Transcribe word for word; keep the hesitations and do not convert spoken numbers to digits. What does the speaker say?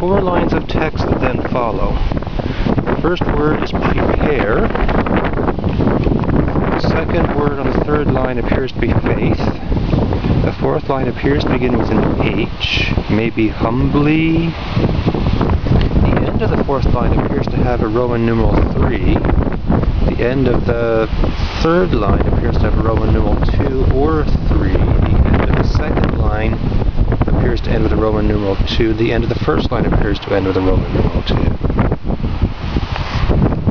four lines of text that then follow. The first word is prepare. The second word on the third line appears to be faith. The fourth line appears to begin with an H, maybe humbly. The end of the fourth line appears to have a Roman numeral three. The end of the third line appears to have a Roman numeral two or three. The end of the second line appears to end with a Roman numeral two. The end of the first line appears to end with a Roman numeral two.